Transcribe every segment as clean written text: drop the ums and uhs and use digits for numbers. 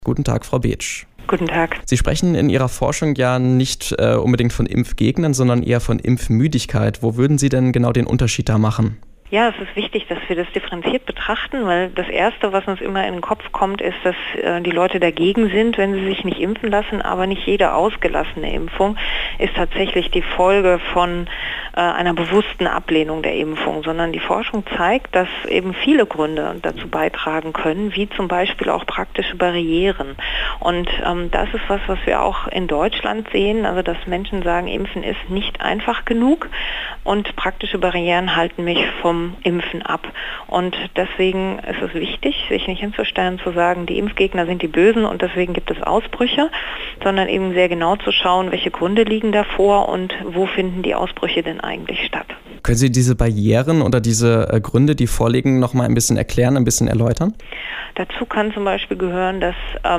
Guten Tag, Frau Beetsch. Guten Tag. Sie sprechen in Ihrer Forschung ja nicht unbedingt von Impfgegnern, sondern eher von Impfmüdigkeit. Wo würden Sie denn genau den Unterschied da machen? Ja, es ist wichtig, dass wir das differenziert betrachten, weil das Erste, was uns immer in den Kopf kommt, ist, dass die Leute dagegen sind, wenn sie sich nicht impfen lassen. Aber nicht jede ausgelassene Impfung ist tatsächlich die Folge von einer bewussten Ablehnung der Impfung, sondern die Forschung zeigt, dass eben viele Gründe dazu beitragen können, wie zum Beispiel auch praktische Barrieren. Und das ist was wir auch in Deutschland sehen, also dass Menschen sagen, Impfen ist nicht einfach genug und praktische Barrieren halten mich vom Impfen ab. Und deswegen ist es wichtig, sich nicht hinzustellen, zu sagen, die Impfgegner sind die Bösen und deswegen gibt es Ausbrüche, sondern eben sehr genau zu schauen, welche Gründe liegen davor und wo finden die Ausbrüche denn eigentlich statt. Können Sie diese Barrieren oder diese Gründe, die vorliegen, noch mal ein bisschen erklären, ein bisschen erläutern? Dazu kann zum Beispiel gehören, dass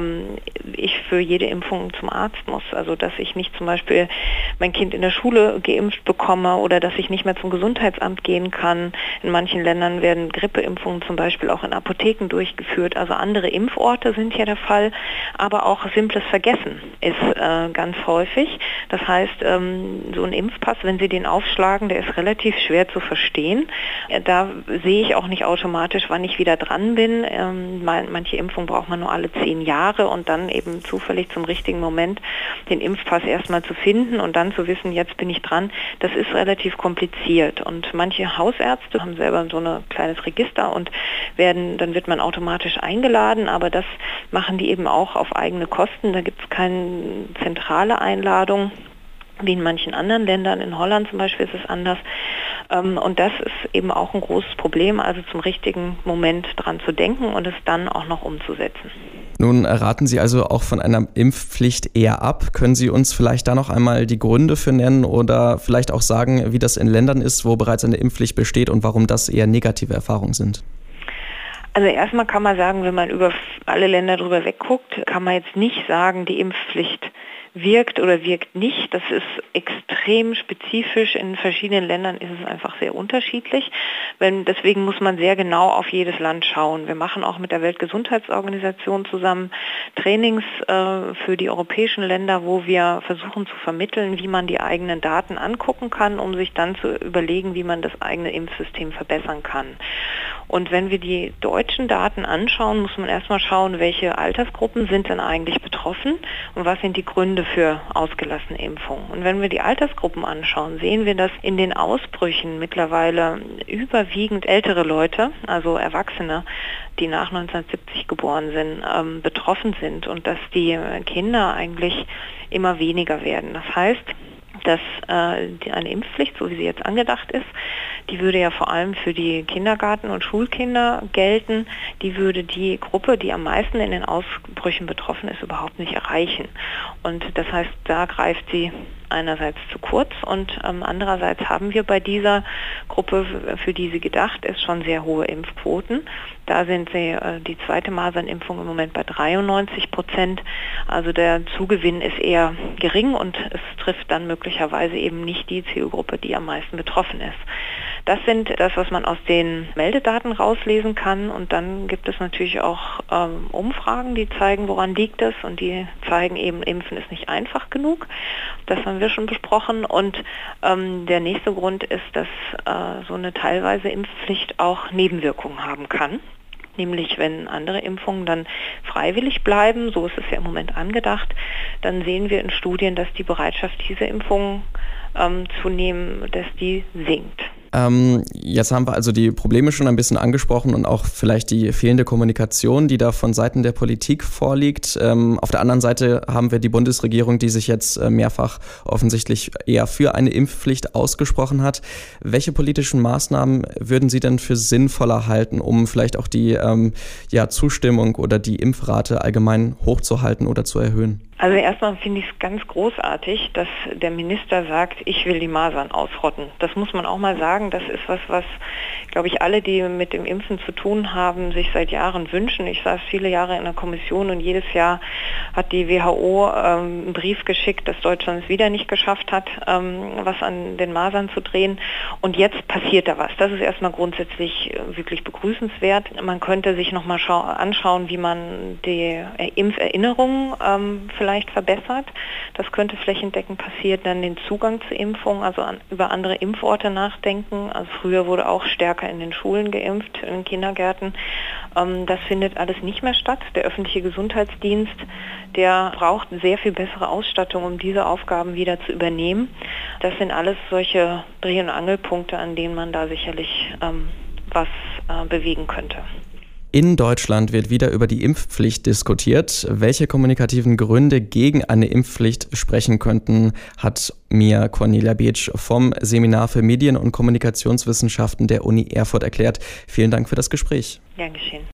ich für jede Impfung zum Arzt muss. Also dass ich nicht zum Beispiel mein Kind in der Schule geimpft bekomme oder dass ich nicht mehr zum Gesundheitsamt gehen kann. In manchen Ländern werden Grippeimpfungen zum Beispiel auch in Apotheken durchgeführt. Also andere Impforte sind hier der Fall, aber auch simples Vergessen ist ganz häufig. Das heißt, so ein Impfpass, wenn Sie den aufschlagen, der ist relativ schwer zu verstehen. Da sehe ich auch nicht automatisch, wann ich wieder dran bin. Manche Impfungen braucht man nur alle 10 Jahre und dann eben zufällig zum richtigen Moment den Impfpass erstmal zu finden und dann zu wissen, jetzt bin ich dran. Das ist relativ kompliziert und manche Hausärzte haben selber so ein kleines Register und dann wird man automatisch eingeladen, aber das machen die eben auch auf eigene Kosten. Da gibt es keine zentrale Einladung, wie in manchen anderen Ländern. In Holland zum Beispiel ist es anders. Und das ist eben auch ein großes Problem, also zum richtigen Moment dran zu denken und es dann auch noch umzusetzen. Nun raten Sie also auch von einer Impfpflicht eher ab. Können Sie uns vielleicht da noch einmal die Gründe für nennen oder vielleicht auch sagen, wie das in Ländern ist, wo bereits eine Impfpflicht besteht und warum das eher negative Erfahrungen sind? Also erstmal kann man sagen, wenn man über alle Länder drüber wegguckt, kann man jetzt nicht sagen, die Impfpflicht wirkt oder wirkt nicht. Das ist extrem spezifisch. In verschiedenen Ländern ist es einfach sehr unterschiedlich. Deswegen muss man sehr genau auf jedes Land schauen. Wir machen auch mit der Weltgesundheitsorganisation zusammen Trainings für die europäischen Länder, wo wir versuchen zu vermitteln, wie man die eigenen Daten angucken kann, um sich dann zu überlegen, wie man das eigene Impfsystem verbessern kann. Und wenn wir die deutschen Daten anschauen, muss man erstmal schauen, welche Altersgruppen sind denn eigentlich betroffen und was sind die Gründe für ausgelassene Impfungen. Und wenn wir die Altersgruppen anschauen, sehen wir, dass in den Ausbrüchen mittlerweile überwiegend ältere Leute, also Erwachsene, die nach 1970 geboren sind, betroffen sind und dass die Kinder eigentlich immer weniger werden. Das heißt, dass eine Impfpflicht, so wie sie jetzt angedacht ist, die würde ja vor allem für die Kindergarten- und Schulkinder gelten. Die würde die Gruppe, die am meisten in den Ausbrüchen betroffen ist, überhaupt nicht erreichen. Und das heißt, da greift sie einerseits zu kurz und andererseits haben wir bei dieser Gruppe, für die sie gedacht ist, schon sehr hohe Impfquoten. Da sind die zweite Masernimpfung im Moment bei 93%. Also der Zugewinn ist eher gering und es trifft dann möglicherweise eben nicht die Zielgruppe, die am meisten betroffen ist. Das sind das, was man aus den Meldedaten rauslesen kann. Und dann gibt es natürlich auch Umfragen, die zeigen, woran liegt es. Und die zeigen eben, Impfen ist nicht einfach genug. Das haben wir schon besprochen. Und der nächste Grund ist, dass so eine teilweise Impfpflicht auch Nebenwirkungen haben kann. Nämlich wenn andere Impfungen dann freiwillig bleiben, so ist es ja im Moment angedacht, dann sehen wir in Studien, dass die Bereitschaft, diese Impfungen zu nehmen, dass die sinkt. Jetzt haben wir also die Probleme schon ein bisschen angesprochen und auch vielleicht die fehlende Kommunikation, die da von Seiten der Politik vorliegt. Auf der anderen Seite haben wir die Bundesregierung, die sich jetzt mehrfach offensichtlich eher für eine Impfpflicht ausgesprochen hat. Welche politischen Maßnahmen würden Sie denn für sinnvoller halten, um vielleicht auch die Zustimmung oder die Impfrate allgemein hochzuhalten oder zu erhöhen? Also erstmal finde ich es ganz großartig, dass der Minister sagt, ich will die Masern ausrotten. Das muss man auch mal sagen. Das ist was, glaube ich, alle, die mit dem Impfen zu tun haben, sich seit Jahren wünschen. Ich saß viele Jahre in der Kommission und jedes Jahr hat die WHO einen Brief geschickt, dass Deutschland es wieder nicht geschafft hat, was an den Masern zu drehen. Und jetzt passiert da was. Das ist erstmal grundsätzlich wirklich begrüßenswert. Man könnte sich nochmal anschauen, wie man die Impferinnerungen vielleicht verbessert. Das könnte flächendeckend passieren. Dann den Zugang zur Impfung, also über andere Impforte nachdenken. Also früher wurde auch stärker in den Schulen geimpft, in den Kindergärten. Das findet alles nicht mehr statt. Der öffentliche Gesundheitsdienst, der braucht sehr viel bessere Ausstattung, um diese Aufgaben wieder zu übernehmen. Das sind alles solche Dreh- und Angelpunkte, an denen man da sicherlich was bewegen könnte. In Deutschland wird wieder über die Impfpflicht diskutiert. Welche kommunikativen Gründe gegen eine Impfpflicht sprechen könnten, hat mir Cornelia Beetsch vom Seminar für Medien- und Kommunikationswissenschaften der Uni Erfurt erklärt. Vielen Dank für das Gespräch. Gern geschehen.